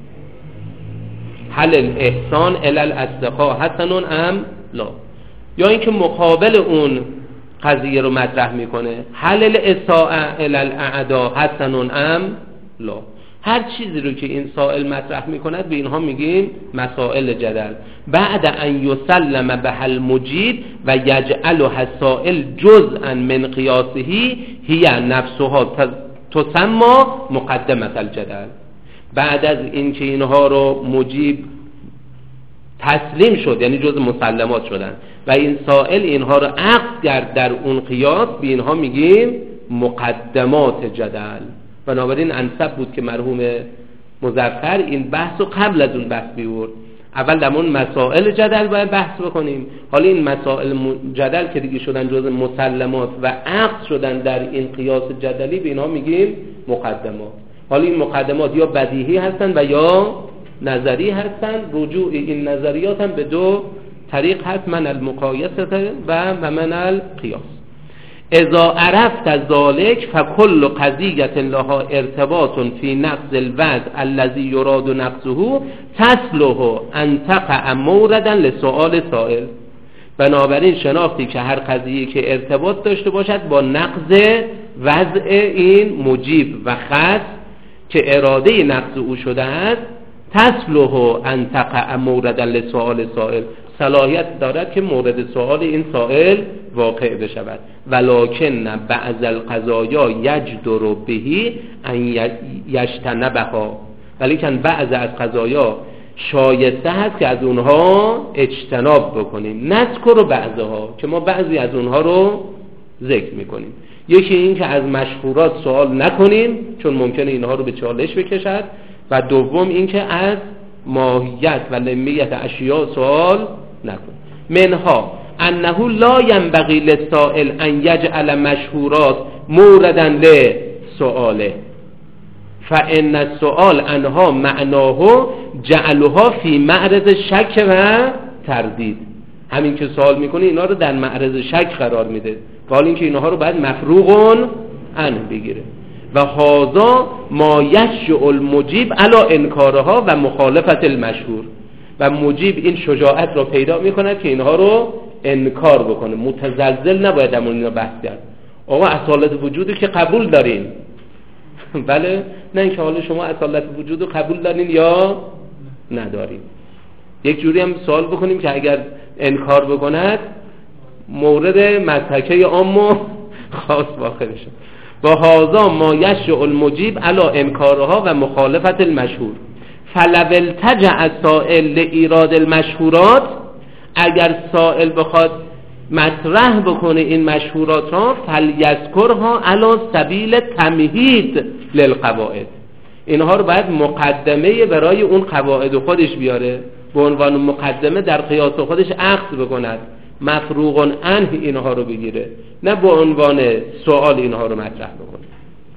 Speaker 1: هل الاحسان الی الاصدقاء حسن ام لا؟ یا اینکه مقابل اون قضیه رو مطرح میکنه: هل الاساءه الی الاعداء حسن ام لا؟ هر چیزی رو که این سائل مطرح میکند به اینها میگیم مسائل جدل. بعد ان یسلم به المجید و یجعلها السائل جزءا من قیاسه هی نفسها تسمى مقدمه الجدل. بعد از این که اینها رو مجیب تسلیم شد، یعنی جزء مسلمات شدن و این سائل اینها رو عقد کرد در اون قیاس، به اینها میگیم مقدمات جدل. بنابراین انسب بود که مرحوم مظفر این بحث رو قبل از اون بحث بیورد. اول در اون مسائل جدل باید بحث بکنیم، حالا این مسائل جدل که دیگه شدن جزء مسلمات و عقد شدن در این قیاس جدلی، به اینا میگیم مقدمات. حالا این مقدمات یا بدیهی هستن و یا نظری هستن. رجوع این نظریات هم به دو طریق هست: من المقایسه و من القیاس. اذا عرفت ذلك فكل قضیه لها ارتباط في نقض الوضع الذي يراد نقضه تصلح ان تقع موردا لسؤال سائل. بنابراین شناختی که هر قضیه که ارتباط داشته باشد با نقض وضع این مجیب و خاص که اراده نقض او شده است، تصلح ان تقع موردا لسؤال سائل، صلاحیت دارد که مورد سؤال این سائل واقع بشود. ولکن بعض القضایا یجدر به ان یجتنبها، ولیکن بعض از قضایا شایسته هست که از اونها اجتناب بکنیم. نذکر بعضها، که ما بعضی از اونها رو ذکر میکنیم. یکی این که از مشهورات سوال نکنیم چون ممکنه اینها رو به چالش بکشد، و دوم این که از ماهیت و لمیت اشیاء سوال نکن. منها انه لا ينبغي للسائل ان يجعل مشهورات موردا لسؤاله فان السؤال عنها معناه جعلها فی معرض شک و تردید. همین که سوال میکنه اینا رو در معرض شک قرار میده، حال اینکه اینها رو باید مفروغ عنه بگیره. و هذا ما یشجع المجیب علی انکارها و مخالفت المشهور. و مجیب این شجاعت رو پیدا میکند که اینها رو انکار بکنه. متزلزل نباید همون اینا بحث کرد. آقا اصالت وجودی که قبول دارین بله، نه اینکه حالا شما اصالت وجود رو قبول دارین یا ندارین. یک جوری هم سوال بکنیم که اگر انکار بکند مورد مضحکه عام و خاص واقع بشه. و هذا ما یشجع المجیب علی انکارها و مخالفت المشهور. فلو التجأ السائل لایراد المشهورات، اگر سائل بخواد مطرح بکنه این مشهورات را، فلیذکرها علی سبیل تمهید للقواعد، اینها رو باید مقدمه برای اون قواعد خودش بیاره، به عنوان مقدمه در قیاس خودش اخذ بکند، مفروغ عنه اینها رو بگیره، نه به عنوان سوال اینها رو مطرح بکنه.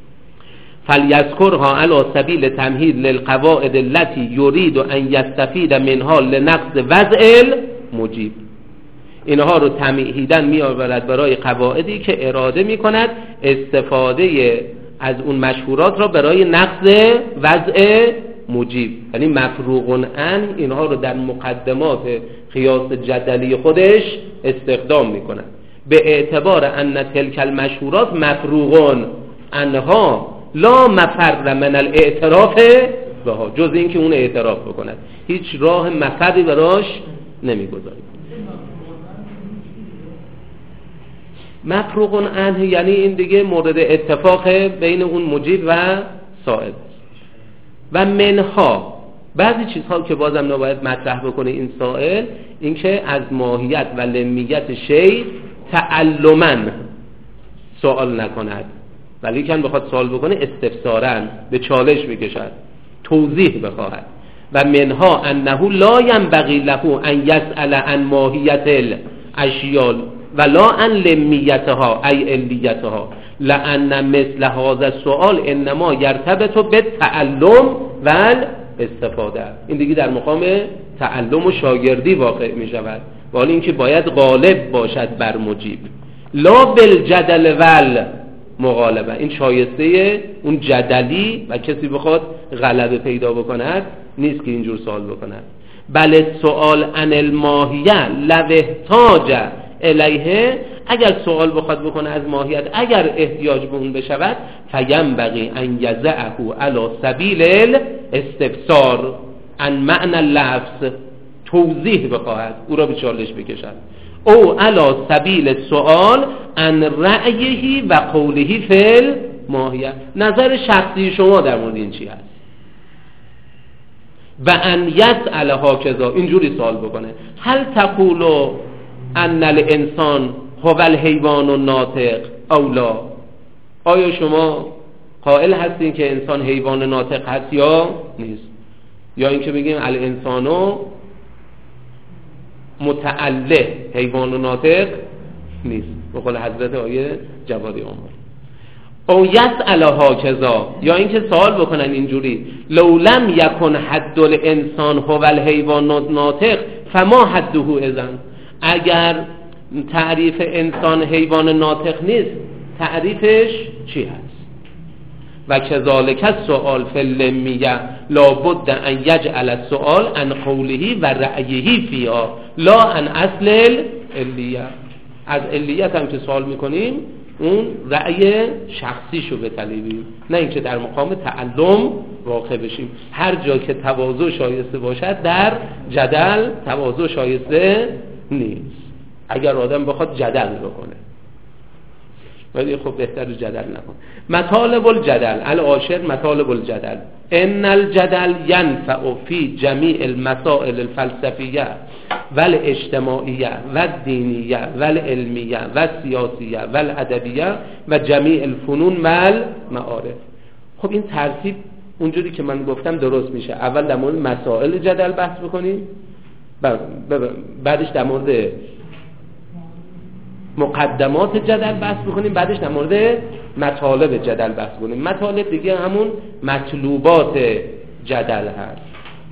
Speaker 1: فلیذکرها علی سبیل تمهید للقواعد التي یرید ان یستفید منها لنقض وضع المجیب، اینها رو تمهیداً میآورد برای قواعدی که اراده میکند استفاده از اون مشهورات را برای نقض وضع مجیب، یعنی مفروغ عنه اینها رو در مقدمات قیاس جدلی خودش استخدام میکند، به اعتبار ان تلک المشهورات مفروغ عنها لا مفر من الاعتراف بها، جز این که اون اعتراف بکند هیچ راه مفری براش نمیگذارید. مفروغ عنه یعنی این دیگه مورد اتفاق بین اون مجیب و سائل. و منها بعضی چیزها که بازم نباید مطرح بکنه این سائل، این که از ماهیت و لمیت شی تعلماً سوال نکند، ولی کن بخواد سوال بکنه استفساراً به چالش بکشد، توضیح بخواهد. و منها انه لا ينبغي له ان يسأل عن ماهیت الاشیاء ولا عن لمیتها ای علیتها، لان مثل هذا السؤال انما يرتبط بالتعلم والاستفاده، این دیگه در مقام تعلم و شاگردی واقع می شود، ولی اینکه باید غالب باشد بر مجیب، لا بالجدل وال مغالبه، این شایسته اون جدلی و کسی بخواد غلبه پیدا بکند نیست که اینجور سوال بکند. بل سؤال عن الماهیه لو احتاج الیه، اگر سوال بخواد بکنه از ماهیت اگر احتیاج به اون بشود، فینبغی ان یضعه علی سبیل الاستفسار عن معنی اللفظ، توضیح بخواهد، او را به چالش بکشد، او علی سبیل سؤال عن رأیه و قوله فی الماهیه، نظر شخصی شما در مورد این چی هست، و ان یسأل هکذا، اینجوری سوال بکنه، هل تقول ان الانسان هو الحیوان الناطق او لا، آیا شما قائل هستین که انسان حیوان ناطق هست یا نیست، یا اینکه بگیم الانسانو متعله حیوان ناطق نیست، به قول حضرت آیه جوادی عمر. او یسأل هکذا، یا اینکه سوال بکنن اینجوری، لو لم یکن حد الانسان هو الحیوان الناطق فما حده اذن، اگر تعریف انسان حیوان ناطق نیست تعریفش چی هست؟ و کذالک السؤال فی اللمیه لابد ان یجعل السؤال عن قوله و رأیه فیها لا عن اصل العلیه، از علیت هم که سوال میکنیم اون رأی شخصیشو بطلبیم، نه اینکه در مقام تعلم واقع بشیم. هر جا که تواضع شایسته باشد در جدل تواضع شایسته نیست، اگر آدم بخواد جدل بکنه، ولی خب بهتر جدل نکن. مطالب الجدل العاشر، مطالب الجدل، ان الجدل ينفع في جميع المسائل الفلسفیه والاجتماعیه والدینیه والعلمیه والسیاسیه والادبیه و جمیع الفنون والمعارف. خب این ترتیب اونجوری که من گفتم درست میشه. اول در مورد مسائل جدل بحث بکنیم، بعدش در مورد مقدمات جدل بحث بکنیم، بعدش در مورد مطالب جدل بحث بکنیم. مطالب دیگه همون مطلوبات جدل هست.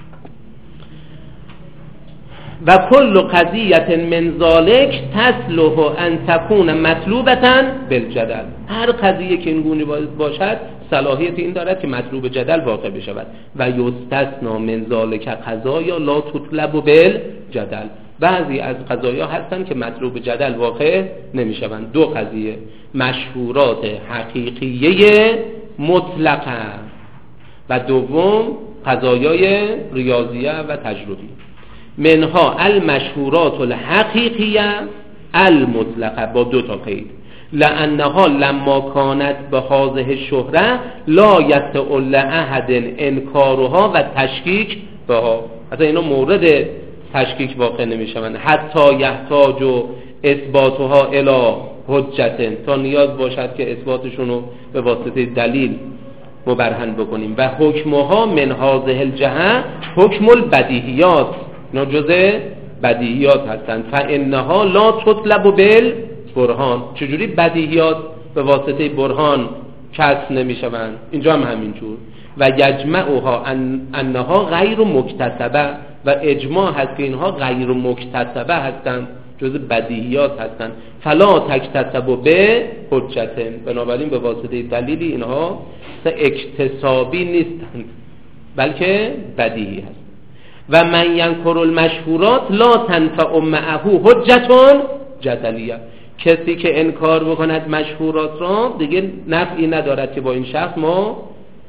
Speaker 1: و کل قضیه من ذالک تصلح ان تكون مطلوبه بالجدل. هر قضیه که این گونه باشد صلاحیت این دارد که مطلوب جدل واقع بشود. و یستثنا من ذالک قضایا لا تطلب بالجدل. بعضی از قضایا هستن که مطلوب جدل واقع نمیشوند. دو قضیه: مشهورات حقیقیه مطلقه و دوم قضایای ریاضیه و تجربی. منها المشهورات الحقیقیه المطلقه با دو تا قید: لانها لما کانت به هذه الشهره لا یستطیع احد انکارها و تشکیک بها. حتی اینا مورد تشکیک واقع نمیشوند. حتی یحتاج و اثباتها الی حجت، تا نیاز باشد که اثباتشون رو به واسطه دلیل مبرهن بکنیم. و حکمها من هذه الجهه حکم البدیهیات، اینا جزء بدیهیات هستند. فانها لا تطلب بالبرهان. چجوری بدیهیات به واسطه برهان کسب نمیشوند؟ اینجا هم همینجور. و یجمعها ان انها غیر مکتسبه، و اجماع هست که اینها غیر مکتسبه هستند، جزء بدیهیات هستند. فلا تکتسب به حجت، بنابراین به واسطه دلیلی اینها اکتسابی نیستند بلکه بدیهی هست. و من ینکر المشهورات لا تنفع معه حجت جدلیه. کسی که انکار بکند مشهورات را دیگه نفعی ندارد که با این شخص ما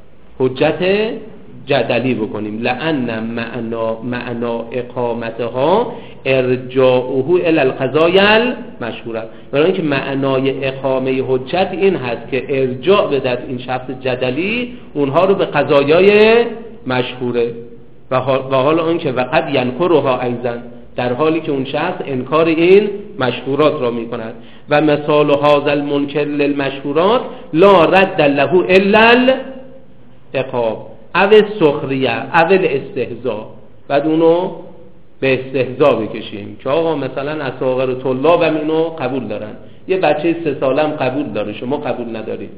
Speaker 1: حجت جدلی بکنیم. لأن معنا معنا اقامتها ارجاعه الی القضایا المشهوره. برای اینکه معنای اقامه حجت این هست که ارجاع بدهد این شخص جدلی اونها رو به قضایای مشهوره. و حال اون که وقد ینکرها ایضا، در حالی که اون شخص انکار این مشهورات را میکند. و مثال هذا المنکر للمشهورات لا رد له الا العقاب او سخریه او استهزاء. بعد اونو به استهزاء بکشیم که آقا مثلا اصاغر طلاب هم اینو قبول دارن، یه بچه سه ساله هم قبول داره، شما قبول ندارید.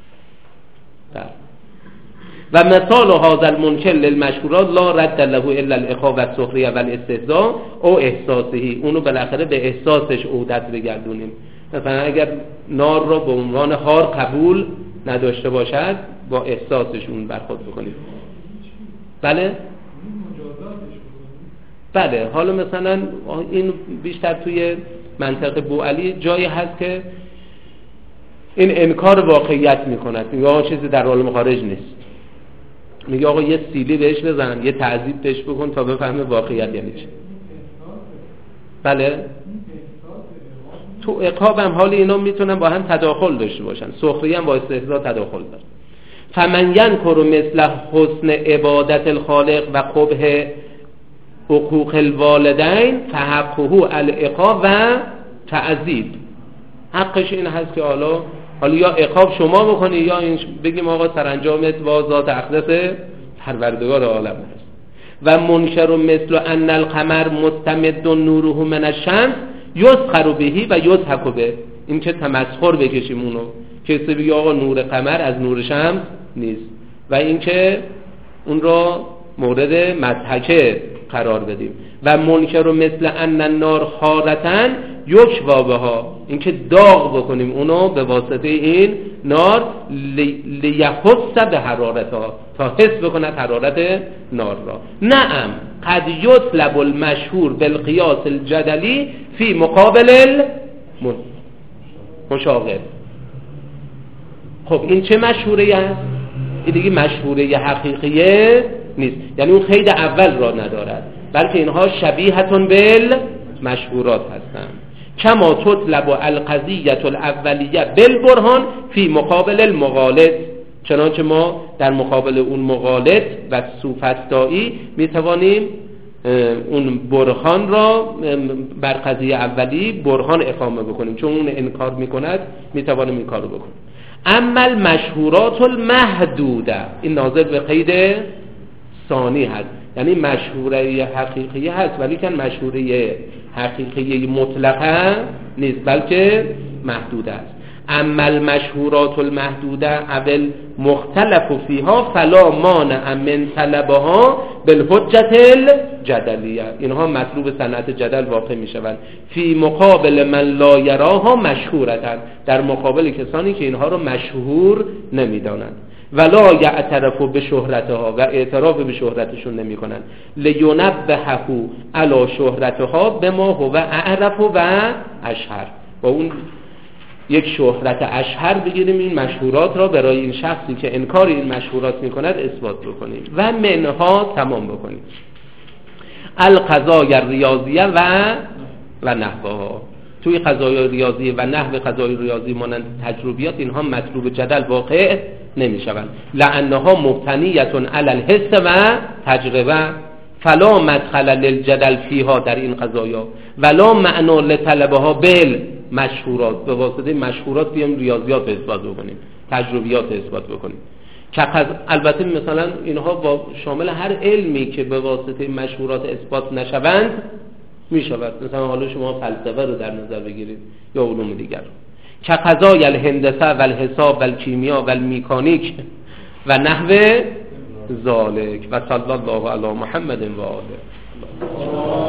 Speaker 1: و مثال هذا المنکر للمشهورات لا رد له الا العقاب و السخریه و الاستهزاء او احساسه. اونو بالاخره به احساسش عودت بگردونیم. مثلا اگر نار را به عنوان هار قبول نداشته باشد با احساسشون برخورد بکنیم. بله؟ بله. حالا مثلا این بیشتر توی منطقه بوعلی جایی هست که این انکار واقعیت میکند، میگه آقا چیزی در حال مخارج نیست، میگه آقا یه سیلی بهش بزن، یه تعذیب بهش بکن تا بفهمه واقعیت یعنی چی. بله؟ تو عقاب هم حال اینا میتونن با هم تداخل داشته باشن، سخریه هم با استهزاء تداخل داره. فمن ینکر مثل حسن عبادت الخالق و قبح حقوق الوالدین فحقه العقاب و تعذیب. حقش این هست که حالا حالا یا عقاب شما بکنی یا این بگیم آقا سرانجامت با ذات اقدس پروردگار عالم هست. و منکر مثل ان القمر مستمد نوره من الشمس یسخر بهی و یضحک به. این که تمسخر بکشیم اونو، کسی بگه آقا نور قمر از نور شمس نیست، و این که اون را مورد مضحکه قرار بدیم. و منکر مثل ان النار حارتن یکوا بها، این که داغ بکنیم اونو به واسطه این نار لیحس به حرارتها، تا حس بکند حرارت نار را. نعم قد یطلب المشهور بالقیاس الجدلی فی مقابل المشاغل. خب این چه مشهوره هست؟ این دیگه مشهوره حقیقیه نیست، یعنی اون قید اول را ندارد، بلکه اینها شبیهتون بالمشهورات هستند. کما تطلب القضیه الاولیه بالبرهان فی مقابل المغالط، چنانچه ما در مقابل اون مغالط و سوفسطائی میتوانیم اون برهان را بر قضیه اولی برهان اقامه بکنیم، چون اون انکار میکند میتوانیم این کارو بکنیم. اما المشهورات المحدوده، این ناظر به قید ثانی هست، یعنی مشهوره حقیقی هست ولی که مشهوره حقیقی مطلقه نیست بلکه محدوده است. اما المشهورات المحدوده اول مختلف فیها فلا مانع من طلبها بالحجة الجدلیه، اینها مطلوب صنعت جدل واقع می شوند. فی مقابل من لا یراها مشهورتن، در مقابل کسانی که اینها رو مشهور نمی دانند. ولا یعترف به شهرتها، و اعتراف به شهرتشون نمی کنند. لینبهه علی شهرتها بما هو اعرف و اشهر، با اون یک شهرت اشهر بگیریم این مشهورات را برای این شخصی که انکار این مشهورات میکند اثبات بکنیم و منها تمام بکنیم. القضایا الریاضیه و و نحوها، توی قضایای ریاضی و نحو قضایای ریاضی مانند تجربیات اینها مطلوب جدل واقع نمیشوند، لانها مبتنیه علی الحس و تجربه، فلا مدخل للجدل فیها، در این قضایا ولا معنا لطلبها بال مشهورات، به واسطه مشهورات بیام ریاضیات اثبات بکنیم، تجربیات اثبات بکنیم. که البته مثلا اینها با شامل هر علمی که به واسطه مشهورات اثبات نشوند میشود، مثلا حالا شما فلسفه رو در نظر بگیرید یا علوم دیگر، که قضای الهندسه و الحساب و الکیمیا و المیکانیک و نحو ذالک. و صلی الله علی محمد و آله.